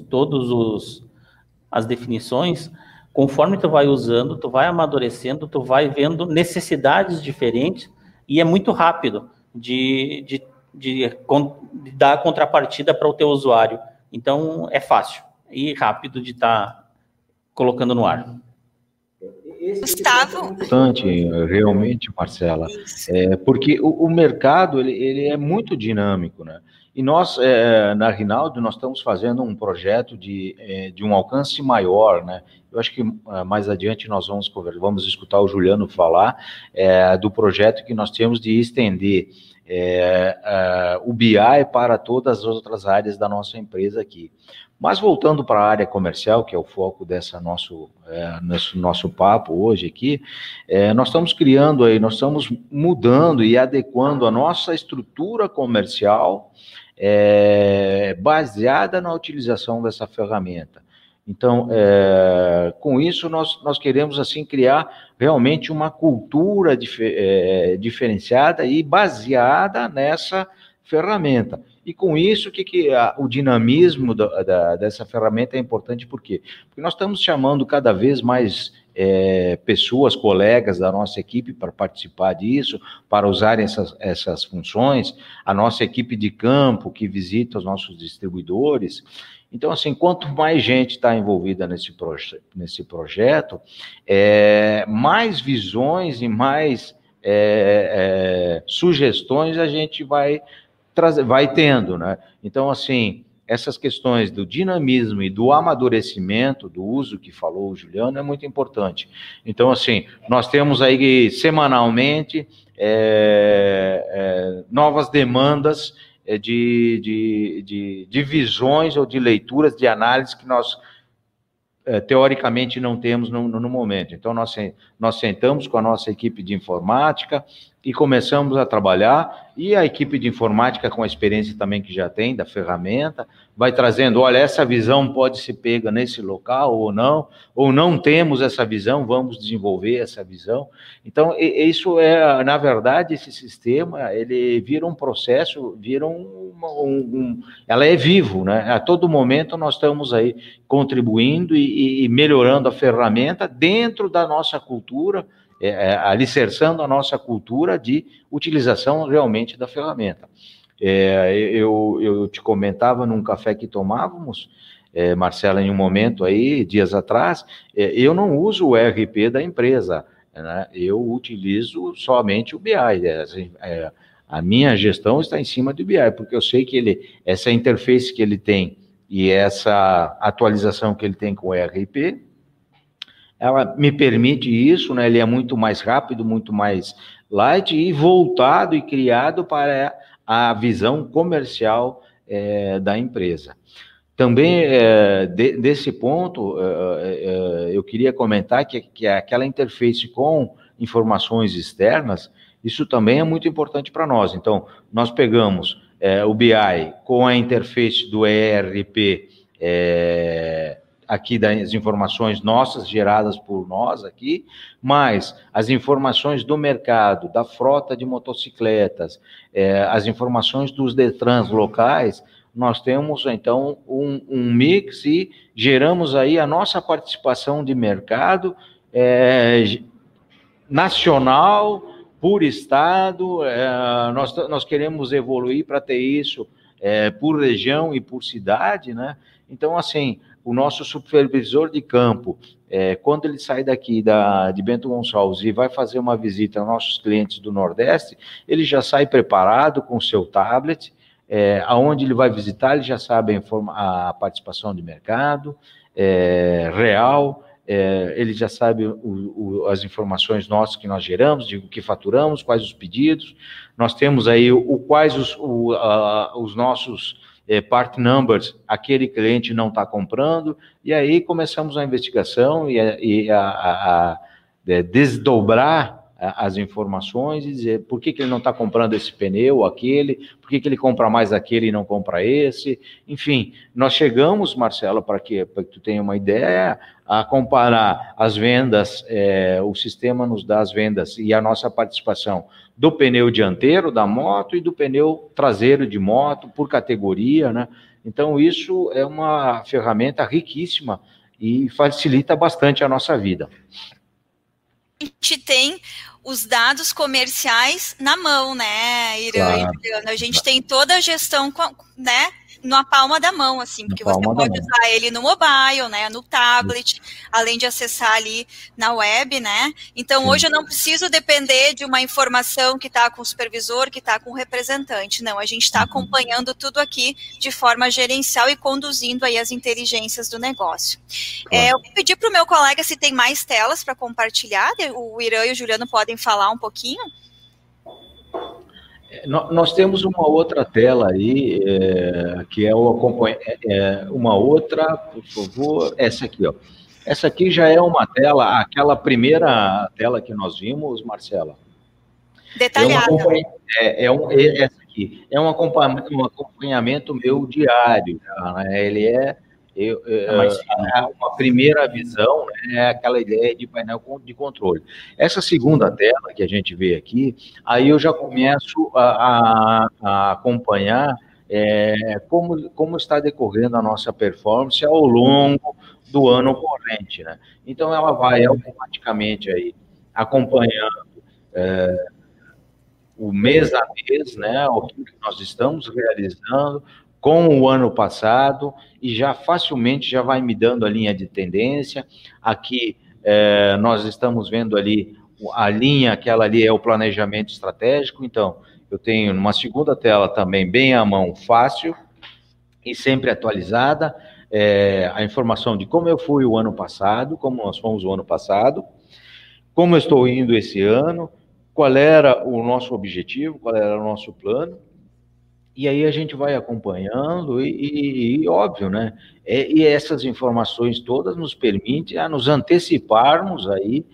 Speaker 3: as definições, conforme tu vai usando, tu vai amadurecendo, tu vai vendo necessidades diferentes e é muito rápido de dar a contrapartida para o teu usuário. Então, é fácil e rápido de estar colocando no ar.
Speaker 1: Gustavo?
Speaker 2: É importante, realmente, Marcela, porque o mercado ele é muito dinâmico, né? E nós, na Rinaldi, nós estamos fazendo um projeto de um alcance maior, né? Eu acho que mais adiante nós vamos escutar o Juliano falar do projeto que nós temos de estender o BI para todas as outras áreas da nossa empresa aqui. Mas voltando para a área comercial, que é o foco dessa nosso papo hoje aqui, nós estamos criando aí, nós estamos mudando e adequando a nossa estrutura comercial baseada na utilização dessa ferramenta. Então, com isso, nós queremos, assim, criar realmente uma cultura diferenciada e baseada nessa ferramenta. E com isso, o dinamismo dessa ferramenta é importante, por quê? Porque nós estamos chamando cada vez mais pessoas, colegas da nossa equipe para participar disso, para usarem essas funções, a nossa equipe de campo que visita os nossos distribuidores. Então, assim, quanto mais gente está envolvida nesse projeto, mais visões e mais sugestões a gente vai tendo, né? Então, assim, essas questões do dinamismo e do amadurecimento, do uso que falou o Juliano, é muito importante. Então, assim, nós temos aí semanalmente novas demandas de visões ou de leituras, de análise que nós teoricamente não temos no momento. Então, nós sentamos com a nossa equipe de informática e começamos a trabalhar, e a equipe de informática, com a experiência também que já tem da ferramenta, vai trazendo, olha, essa visão pode ser pega nesse local ou não temos essa visão, vamos desenvolver essa visão. Então, isso na verdade, esse sistema, ele vira um processo, ela é vivo, né? A todo momento nós estamos aí contribuindo e melhorando a ferramenta dentro da nossa cultura, alicerçando a nossa cultura de utilização realmente da ferramenta. Eu te comentava num café que tomávamos, Marcela, em um momento aí, dias atrás, eu não uso o ERP da empresa, né? Eu utilizo somente o BI, a minha gestão está em cima do BI, porque eu sei que essa interface que ele tem e essa atualização que ele tem com o ERP, ela me permite isso, né? Ele é muito mais rápido, muito mais light e voltado e criado para a visão comercial da empresa. Também, desse ponto, eu queria comentar que aquela interface com informações externas, isso também é muito importante para nós. Então, nós pegamos o BI com a interface do ERP, aqui das informações nossas, geradas por nós aqui, mas as informações do mercado, da frota de motocicletas, as informações dos Detrans locais, nós temos, então, um mix e geramos aí a nossa participação de mercado nacional, por estado, nós queremos evoluir para ter isso por região e por cidade, né? Então, assim, o nosso supervisor de campo, quando ele sai daqui de Bento Gonçalves e vai fazer uma visita aos nossos clientes do Nordeste, ele já sai preparado com o seu tablet, aonde ele vai visitar, ele já sabe a participação de mercado real, ele já sabe as informações nossas que nós geramos, de o que faturamos, quais os pedidos, nós temos aí quais os nossos part numbers, aquele cliente não está comprando, e aí começamos a investigação e a desdobrar as informações e dizer por que ele não está comprando esse pneu, aquele, por que ele compra mais aquele e não compra esse. Enfim, nós chegamos, Marcelo, para que tu tenha uma ideia, a comparar as vendas, o sistema nos dá as vendas e a nossa participação do pneu dianteiro da moto e do pneu traseiro de moto, por categoria, né? Então, isso é uma ferramenta riquíssima e facilita bastante a nossa vida.
Speaker 1: A gente tem os dados comerciais na mão, né, Irã e Juliano? A gente tem toda a gestão, né, na palma da mão, assim, porque você pode usar ele no mobile, né, no tablet, além de acessar ali na web, né? Então, sim, hoje eu não preciso depender de uma informação que está com o supervisor, que está com o representante, não, a gente está acompanhando tudo aqui de forma gerencial e conduzindo aí as inteligências do negócio. Eu vou pedir para o meu colega se tem mais telas para compartilhar, o Irã e o Juliano podem falar um pouquinho.
Speaker 2: Nós temos uma outra tela aí, que é uma outra, por favor, essa aqui, ó. Essa aqui já é uma tela, aquela primeira tela que nós vimos, Marcela.
Speaker 1: Detalhada.
Speaker 2: Essa aqui é um acompanhamento meu diário, né? Ele uma primeira visão, né, é aquela ideia de painel de controle. Essa segunda tela que a gente vê aqui, aí eu já começo a acompanhar como está decorrendo a nossa performance ao longo do ano corrente, né? Então, ela vai automaticamente aí acompanhando o mês a mês, né, o que nós estamos realizando com o ano passado, e já facilmente já vai me dando a linha de tendência. Aqui nós estamos vendo ali a linha, aquela ali é o planejamento estratégico. Então, eu tenho numa segunda tela também bem à mão, fácil e sempre atualizada, a informação de como eu fui o ano passado, como nós fomos o ano passado, como eu estou indo esse ano, qual era o nosso objetivo, qual era o nosso plano, e aí a gente vai acompanhando e óbvio, né? E essas informações todas nos permitem a nos anteciparmos aí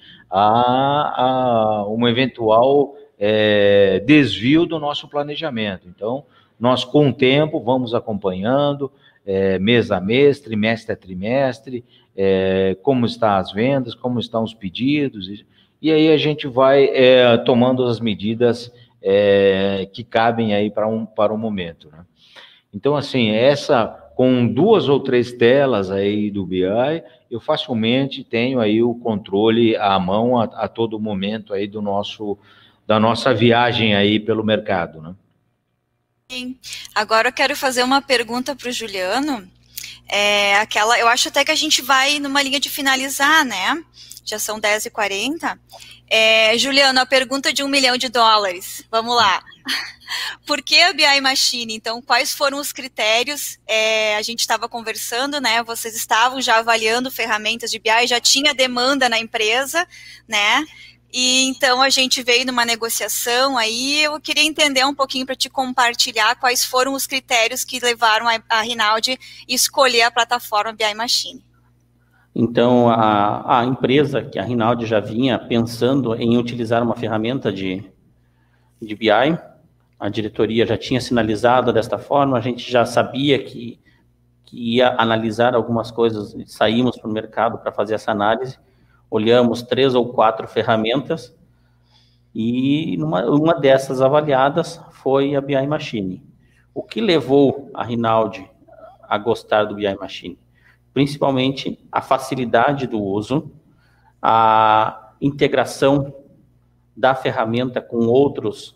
Speaker 2: a um eventual desvio do nosso planejamento. Então, nós com o tempo vamos acompanhando, mês a mês, trimestre a trimestre, como estão as vendas, como estão os pedidos, e aí a gente vai tomando as medidas que cabem aí para um momento, né? Então, assim, com 2 ou 3 telas aí do BI, eu facilmente tenho aí o controle à mão a todo momento aí da nossa viagem aí pelo mercado, né?
Speaker 1: Sim. Agora eu quero fazer uma pergunta para o Juliano, eu acho até que a gente vai numa linha de finalizar, né? Já são 10h40. Juliano, a pergunta de $1 milhão. Vamos lá. Por que a BI Machine? Então, quais foram os critérios? A gente estava conversando, né? Vocês estavam já avaliando ferramentas de BI, já tinha demanda na empresa, né? E então a gente veio numa negociação aí. Eu queria entender um pouquinho para te compartilhar quais foram os critérios que levaram a Rinaldi a escolher a plataforma BI Machine.
Speaker 3: Então, a empresa, que a Rinaldi já vinha pensando em utilizar uma ferramenta de BI, a diretoria já tinha sinalizado desta forma, a gente já sabia que ia analisar algumas coisas, saímos para o mercado para fazer essa análise, olhamos 3 ou 4 ferramentas, e uma dessas avaliadas foi a BI Machine. O que levou a Rinaldi a gostar do BI Machine? Principalmente a facilidade do uso, a integração da ferramenta com outros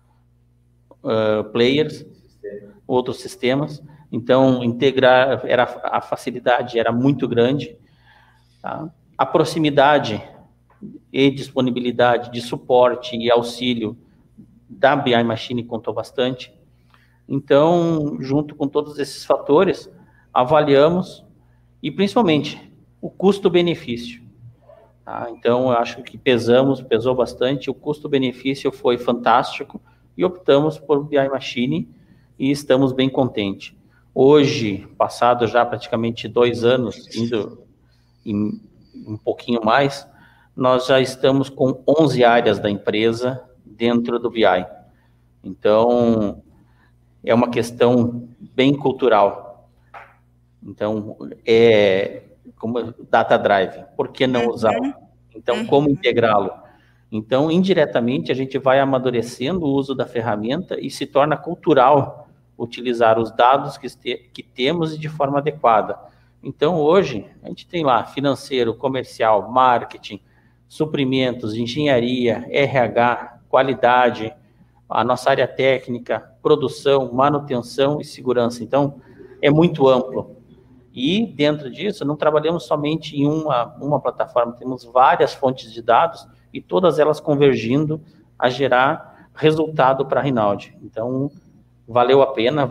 Speaker 3: players, outros sistemas. Então, a facilidade era muito grande. Tá? A proximidade e disponibilidade de suporte e auxílio da BI Machine contou bastante. Então, junto com todos esses fatores, avaliamos, e principalmente o custo-benefício. Tá? Então, eu acho que pesou bastante, o custo-benefício foi fantástico, e optamos por BI Machine, e estamos bem contentes. Hoje, passado já praticamente 2 anos, indo em um pouquinho mais, nós já estamos com 11 áreas da empresa dentro do BI. Então, é uma questão bem cultural. Então, como Data Drive, por que não usá-lo? Então, como integrá-lo? Então, indiretamente, a gente vai amadurecendo o uso da ferramenta e se torna cultural utilizar os dados que temos e de forma adequada. Então, hoje, a gente tem lá financeiro, comercial, marketing, suprimentos, engenharia, RH, qualidade, a nossa área técnica, produção, manutenção e segurança. Então, é muito amplo. E, dentro disso, não trabalhamos somente em uma plataforma, temos várias fontes de dados e todas elas convergindo a gerar resultado para a Rinaldi. Então, valeu a pena,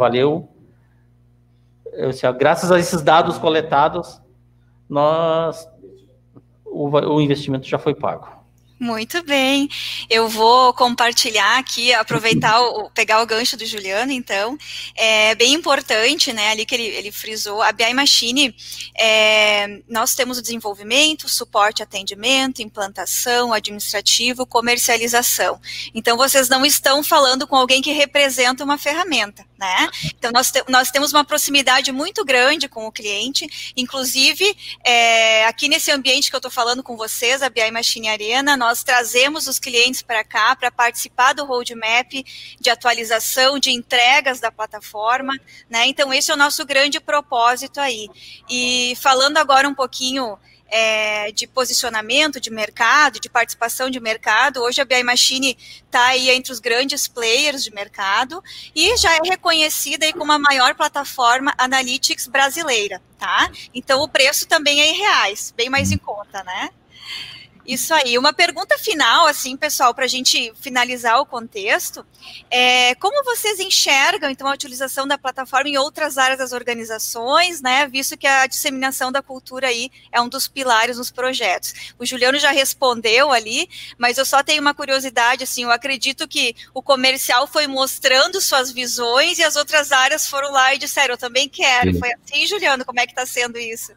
Speaker 3: graças a esses dados coletados, o investimento já foi pago.
Speaker 1: Muito bem, eu vou compartilhar aqui, pegar o gancho do Juliano, então, é bem importante, né, ali que ele frisou, a BI Machine, nós temos o desenvolvimento, suporte, atendimento, implantação, administrativo, comercialização. Então, vocês não estão falando com alguém que representa uma ferramenta, né? Então, nós temos uma proximidade muito grande com o cliente, inclusive, aqui nesse ambiente que eu estou falando com vocês, a BI Machine Arena, nós trazemos os clientes para cá para participar do roadmap de atualização, de entregas da plataforma, né? Então, esse é o nosso grande propósito aí. E falando agora um pouquinho de posicionamento de mercado, de participação de mercado, hoje a BI Machine está aí entre os grandes players de mercado e já é reconhecida aí como a maior plataforma Analytics brasileira, tá? Então, o preço também é em reais, bem mais em conta, né? Isso aí. Uma pergunta final, assim, pessoal, para a gente finalizar o contexto, como vocês enxergam, então, a utilização da plataforma em outras áreas das organizações, né, visto que a disseminação da cultura aí é um dos pilares nos projetos. O Juliano já respondeu ali, mas eu só tenho uma curiosidade, assim, eu acredito que o comercial foi mostrando suas visões e as outras áreas foram lá e disseram, eu também quero. Sim. Foi assim, Juliano? Como é que está sendo isso?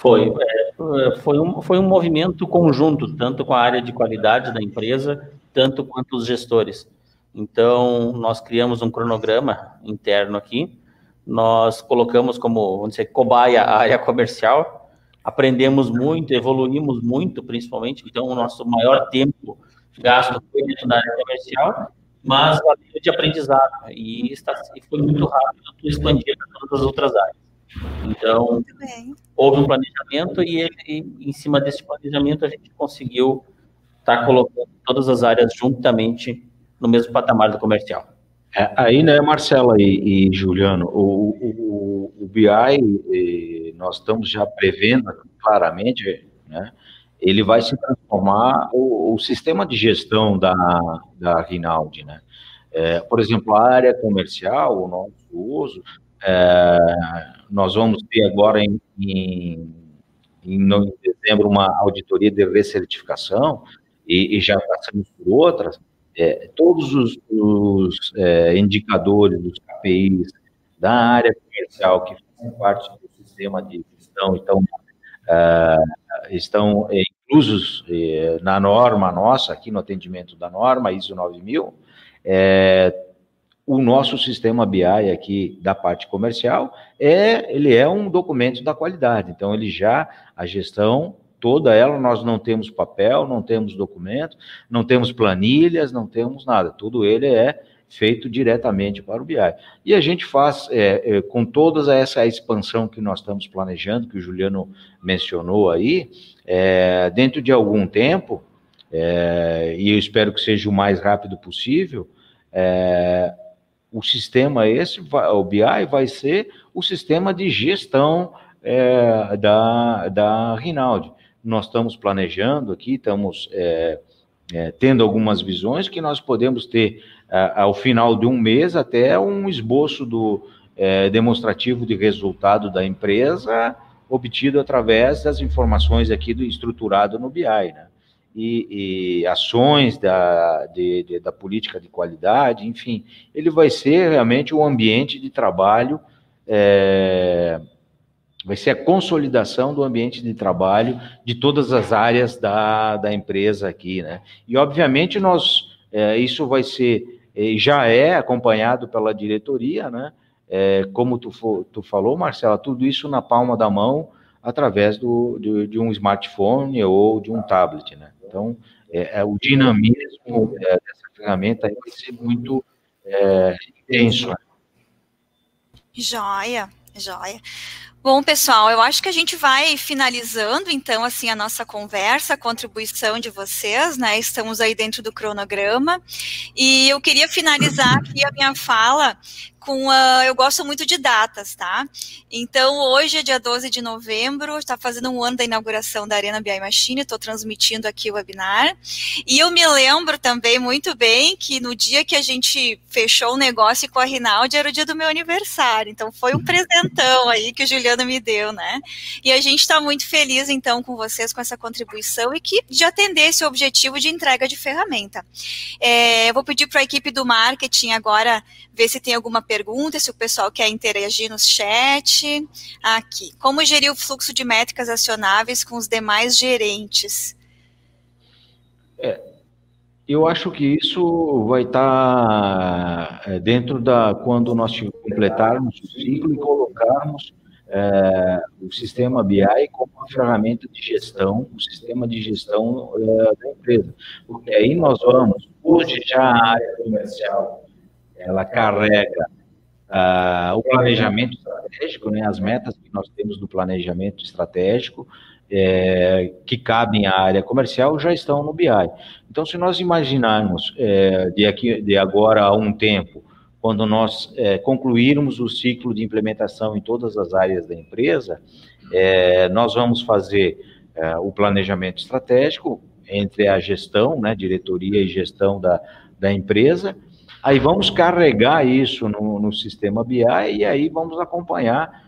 Speaker 3: Foi um movimento conjunto, tanto com a área de qualidade da empresa, tanto quanto os gestores. Então, nós criamos um cronograma interno aqui, nós colocamos como, vamos dizer, cobaia a área comercial, aprendemos muito, evoluímos muito, principalmente, então o nosso maior tempo gasto foi dentro da área comercial, mas a área de aprendizado, e foi muito rápido expandir para todas as outras áreas. Então, houve um planejamento e em cima desse planejamento a gente conseguiu estar colocando todas as áreas juntamente no mesmo patamar do comercial.
Speaker 2: Aí, né, Marcela e Juliano, o BI, nós estamos já prevendo claramente, né, ele vai se transformar o sistema de gestão da Rinaldi, né? Por exemplo, a área comercial, o nosso uso, nós vamos ter agora em dezembro uma auditoria de recertificação e já passamos por outras. Todos os indicadores dos KPIs da área comercial que fazem parte do sistema de gestão estão inclusos na norma nossa, aqui no atendimento da norma ISO 9000. O nosso sistema BI aqui da parte comercial, ele é um documento da qualidade, então a gestão toda ela, nós não temos papel, não temos documento, não temos planilhas, não temos nada, tudo ele é feito diretamente para o BI. E a gente faz, com toda essa expansão que nós estamos planejando, que o Juliano mencionou aí, dentro de algum tempo, e eu espero que seja o mais rápido possível, o sistema o BI vai ser o sistema de gestão da Rinaldi. Nós estamos planejando aqui, estamos tendo algumas visões que nós podemos ter ao final de um mês até um esboço demonstrativo de resultado da empresa obtido através das informações aqui estruturado no BI, né? E ações da política de qualidade, enfim, ele vai ser realmente um ambiente de trabalho, vai ser a consolidação do ambiente de trabalho de todas as áreas da empresa aqui, né? E, obviamente, isso vai ser, já é acompanhado pela diretoria, né? Como tu falou, Marcela, tudo isso na palma da mão, através de um smartphone ou de um tablet, né? Então, o dinamismo dessa ferramenta vai ser muito intenso. Né?
Speaker 1: Joia. Bom, pessoal, eu acho que a gente vai finalizando, então, assim, a nossa conversa, a contribuição de vocês, né? Estamos aí dentro do cronograma. E eu queria finalizar aqui a minha fala eu gosto muito de datas, tá? Então, hoje é dia 12 de novembro, está fazendo um ano da inauguração da Arena BI Machine, estou transmitindo aqui o webinar, e eu me lembro também muito bem que no dia que a gente fechou o negócio com a Rinaldi era o dia do meu aniversário, então foi um presentão aí que o Juliano me deu, né? E a gente está muito feliz, então, com vocês, com essa contribuição e de atender esse objetivo de entrega de ferramenta. Eu vou pedir para a equipe do marketing agora ver se tem alguma pergunta, se o pessoal quer interagir no chat. Aqui. Como gerir o fluxo de métricas acionáveis com os demais gerentes?
Speaker 2: Eu acho que isso vai estar dentro quando nós completarmos o ciclo e colocarmos o sistema BI como uma ferramenta de gestão, um sistema de gestão da empresa. Porque aí nós vamos, hoje já a área comercial, ela carrega o planejamento estratégico, né, as metas que nós temos do planejamento estratégico, que cabem à área comercial, já estão no BI. Então, se nós imaginarmos de agora a um tempo, quando nós concluirmos o ciclo de implementação em todas as áreas da empresa, nós vamos fazer o planejamento estratégico entre a gestão, né, diretoria e gestão da empresa. Aí vamos carregar isso no sistema BI e aí vamos acompanhar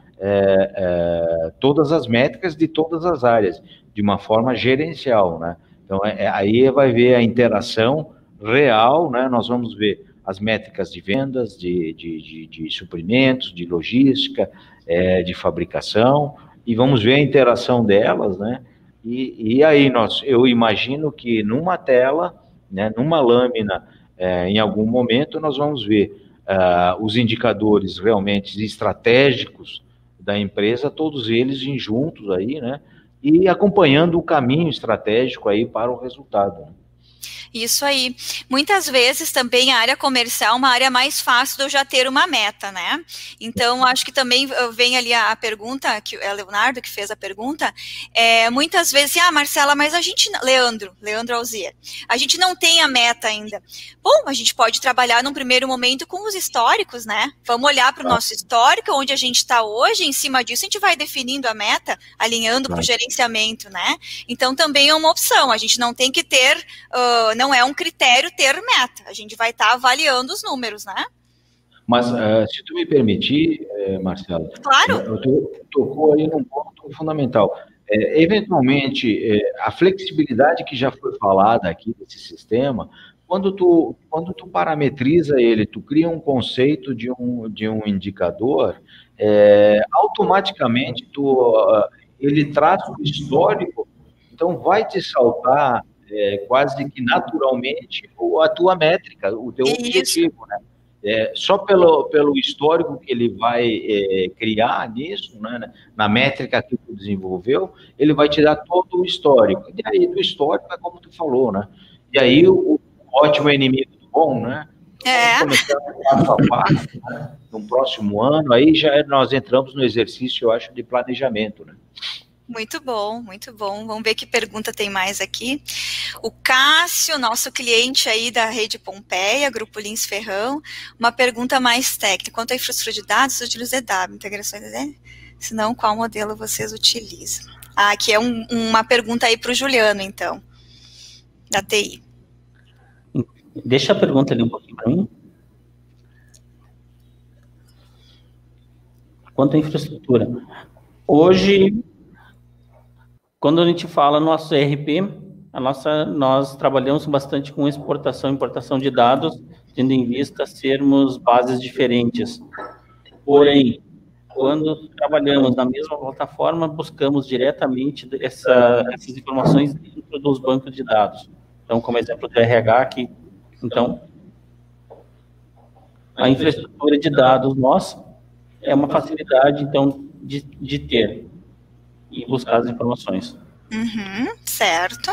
Speaker 2: todas as métricas de todas as áreas, de uma forma gerencial, né? Então, aí vai ver a interação real, né? Nós vamos ver as métricas de vendas, de suprimentos, de logística, de fabricação, e vamos ver a interação delas, né? E aí eu imagino que numa tela, né, numa lâmina, em algum momento nós vamos ver os indicadores realmente estratégicos da empresa, todos eles juntos aí, né? E acompanhando o caminho estratégico aí para o resultado, né?
Speaker 1: Isso aí. Muitas vezes também a área comercial é uma área mais fácil de eu já ter uma meta, né? Então, acho que também vem ali a pergunta, que é o Leonardo que fez a pergunta, muitas vezes, Marcela, mas a gente, Leandro Alzier, a gente não tem a meta ainda. Bom, a gente pode trabalhar num primeiro momento com os históricos, né? Vamos olhar para o nosso histórico, onde a gente está hoje, em cima disso a gente vai definindo a meta, alinhando para o gerenciamento, né? Então, também é uma opção, a gente não tem que ter... não é um critério ter meta, a gente vai estar avaliando os números, né?
Speaker 2: Mas, se tu me permitir, Marcela,
Speaker 1: claro.
Speaker 2: Tu tocou aí num ponto fundamental. Eventualmente, a flexibilidade que já foi falada aqui desse sistema, quando tu parametriza ele, tu cria um conceito de um indicador, automaticamente ele traz o histórico, então vai te saltar quase que naturalmente a tua métrica, o teu objetivo, né? Só pelo histórico que ele vai criar nisso, né, na métrica que tu desenvolveu, ele vai te dar todo o histórico. E aí, do histórico é como tu falou, né? E aí, o ótimo é inimigo do bom, né? Vamos começar passo a passo, né? No próximo ano, aí já nós entramos no exercício, eu acho, de planejamento, né?
Speaker 1: Muito bom, muito bom. Vamos ver que pergunta tem mais aqui. O Cássio, nosso cliente aí da Rede Pompeia, Grupo Lins Ferrão, uma pergunta mais técnica. Quanto à infraestrutura de dados, utiliza EW, integrações, se não, qual modelo vocês utilizam? Aqui é uma pergunta aí para o Juliano, então, da TI.
Speaker 3: Deixa a pergunta ali um pouquinho para mim. Quanto à infraestrutura. Hoje, quando a gente fala no nosso ERP, nós trabalhamos bastante com exportação e importação de dados, tendo em vista sermos bases diferentes. Porém, quando trabalhamos na mesma plataforma, buscamos diretamente essas informações dentro dos bancos de dados. Então, como exemplo do RH aqui, então, a infraestrutura de dados nossa é uma facilidade, então, de ter e buscar as informações.
Speaker 1: Certo.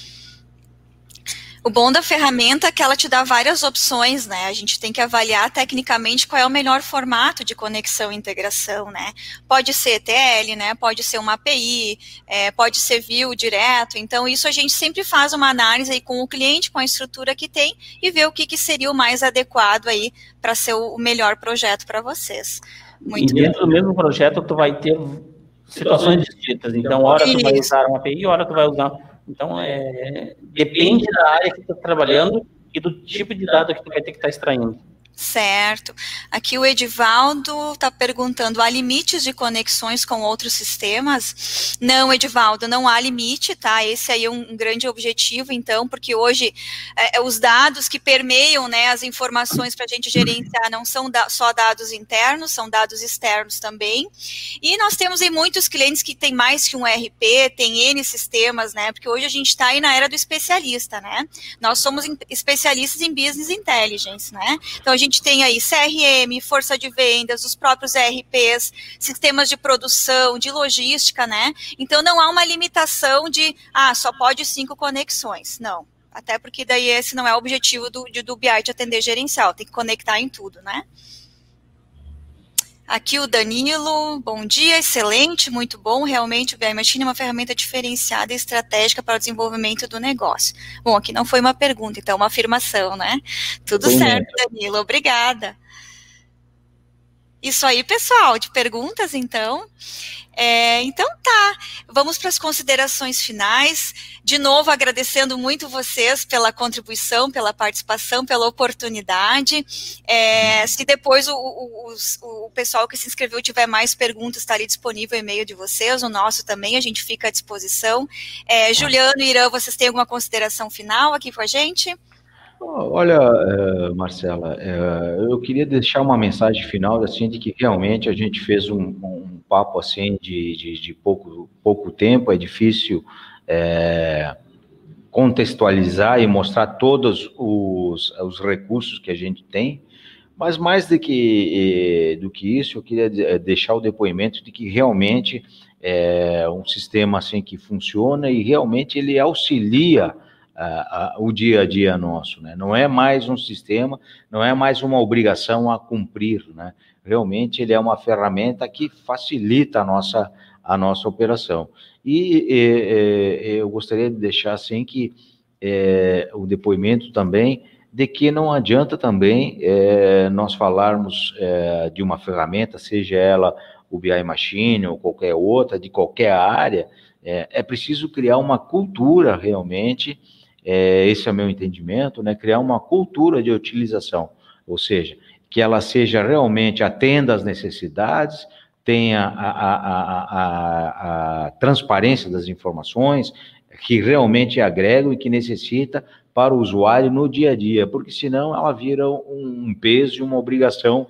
Speaker 1: O bom da ferramenta é que ela te dá várias opções, né? A gente tem que avaliar tecnicamente qual é o melhor formato de conexão e integração, né? Pode ser ETL, né? Pode ser uma API, pode ser view direto. Então, isso a gente sempre faz uma análise aí com o cliente, com a estrutura que tem e ver o que seria o mais adequado aí para ser o melhor projeto para vocês.
Speaker 3: Muito bem. Dentro do mesmo projeto, tu vai ter situações distintas. Então, hora tu vai usar uma API, hora tu vai usar... Então, depende da área que tu está trabalhando e do tipo de dado que tu vai ter que estar extraindo.
Speaker 1: Certo. Aqui o Edivaldo está perguntando, há limites de conexões com outros sistemas? Não, Edivaldo, não há limite, tá? Esse aí é um grande objetivo, então, porque hoje os dados que permeiam, né, as informações para a gente gerenciar não são só dados internos, são dados externos também. E nós temos aí muitos clientes que têm mais que um ERP, tem N sistemas, né? Porque hoje a gente está aí na era do especialista, né? Nós somos especialistas em Business Intelligence, né? Então, a gente tem aí CRM, força de vendas, os próprios ERPs, sistemas de produção, de logística, né? Então, não há uma limitação de, só pode 5 conexões. Não. Até porque daí esse não é o objetivo do BI de atender gerencial, tem que conectar em tudo, né? Aqui o Danilo, bom dia, excelente, muito bom, realmente o BI Machine é uma ferramenta diferenciada e estratégica para o desenvolvimento do negócio. Bom, aqui não foi uma pergunta, então uma afirmação, né? Tudo bem, certo, Danilo, obrigada. Isso aí, pessoal, de perguntas, então. Então tá, vamos para as considerações finais. De novo, agradecendo muito vocês pela contribuição, pela participação, pela oportunidade. Se depois o pessoal que se inscreveu tiver mais perguntas, está ali disponível o e-mail de vocês, o nosso também, a gente fica à disposição. Juliano e Irã, vocês têm alguma consideração final aqui com a gente?
Speaker 2: Olha, Marcela, eu queria deixar uma mensagem final, assim, de que realmente a gente fez um papo, assim, de pouco tempo, é difícil contextualizar e mostrar todos os recursos que a gente tem, mas mais do que isso, eu queria deixar o depoimento de que realmente é um sistema, assim, que funciona e realmente ele auxilia o dia a dia nosso, né? Não é mais um sistema, não é mais uma obrigação a cumprir, né? Realmente ele é uma ferramenta que facilita a nossa operação. E eu gostaria de deixar assim que o depoimento também de que não adianta também nós falarmos de uma ferramenta, seja ela o BI Machine ou qualquer outra, de qualquer área, é preciso criar uma cultura realmente. Esse é o meu entendimento, né? Criar uma cultura de utilização, ou seja, que ela seja realmente, atenda às necessidades, tenha a transparência das informações, que realmente agregam e que necessita para o usuário no dia a dia, porque senão ela vira um peso e uma obrigação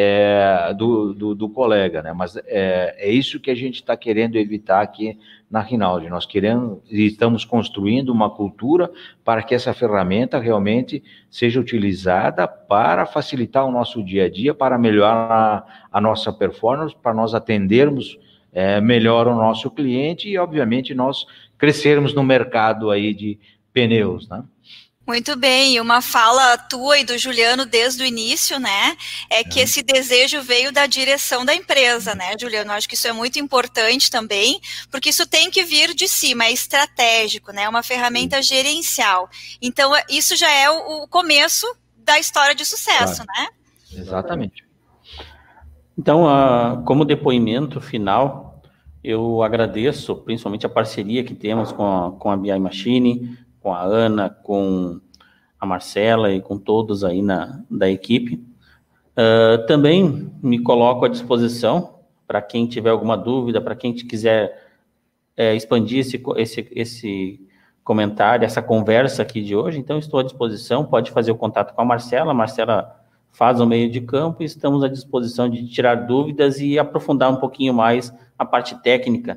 Speaker 2: do colega, né? Mas é isso que a gente está querendo evitar aqui na Rinaldi. Nós estamos construindo uma cultura para que essa ferramenta realmente seja utilizada para facilitar o nosso dia a dia, para melhorar a nossa performance, para nós atendermos melhor o nosso cliente e, obviamente, nós crescermos no mercado aí de pneus, né?
Speaker 1: Muito bem, e uma fala tua e do Juliano desde o início, né, que esse desejo veio da direção da empresa, né, Juliano? Acho que isso é muito importante também, porque isso tem que vir de cima, é estratégico, né, é uma ferramenta gerencial. Então, isso já é o começo da história de sucesso, né?
Speaker 2: Exatamente.
Speaker 3: Então, como depoimento final, eu agradeço principalmente a parceria que temos com a BI Machine, com a Ana, com a Marcela e com todos aí da equipe. Também me coloco à disposição para quem tiver alguma dúvida, para quem quiser expandir esse comentário, essa conversa aqui de hoje. Então, estou à disposição, pode fazer o contato com a Marcela faz o meio de campo e estamos à disposição de tirar dúvidas e aprofundar um pouquinho mais a parte técnica,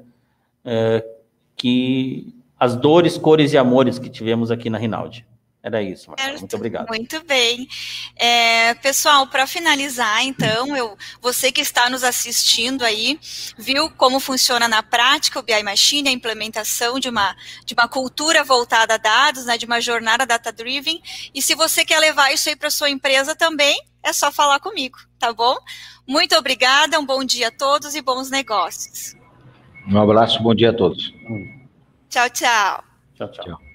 Speaker 3: as dores, cores e amores que tivemos aqui na Rinaldi. Era isso, Marcela. Muito obrigado.
Speaker 1: Muito bem. Pessoal, para finalizar, então, você que está nos assistindo aí, viu como funciona na prática o BI Machine, a implementação de uma cultura voltada a dados, né, de uma jornada data-driven, e se você quer levar isso aí para sua empresa também, é só falar comigo, tá bom? Muito obrigada, um bom dia a todos e bons negócios.
Speaker 2: Um abraço, bom dia a todos.
Speaker 1: Tchau, tchau.
Speaker 3: Tchau, tchau.